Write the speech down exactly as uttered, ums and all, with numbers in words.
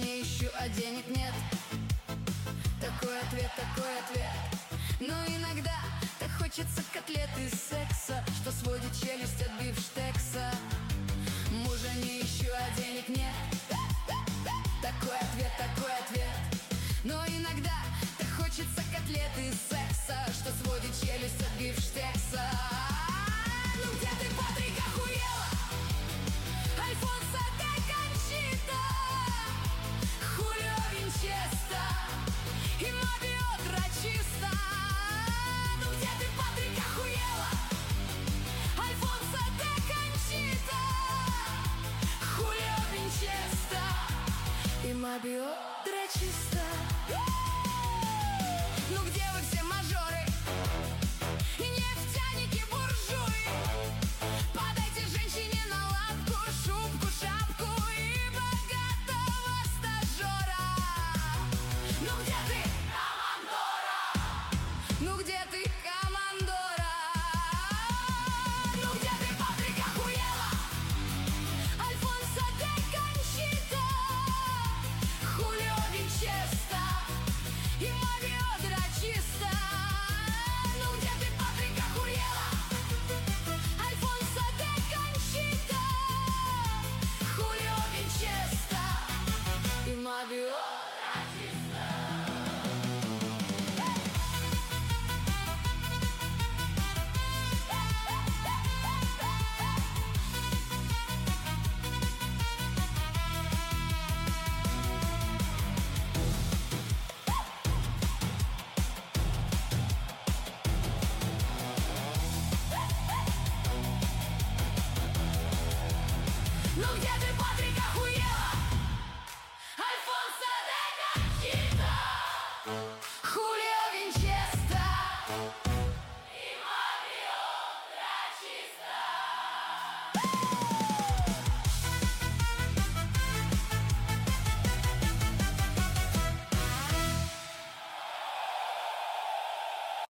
не ищу, а денег нет. Такой ответ, такой ответ. Но иногда так хочется котлеты из секса, что сводит челюсть от бифштекса. Мужа не ищу, а денег нет. Такой ответ, такой ответ. Но иногда так хочется котлеты из секса, что сводит челюсть от бифштекса. Ну где ты, Патрик, охуела? Альфонсо де Кончита, Хулио Винчеста и Мобио Трачиста. Ну где ты, Патрик, охуела? Альфонсо де Кончита, Хулио Винчеста и Мобио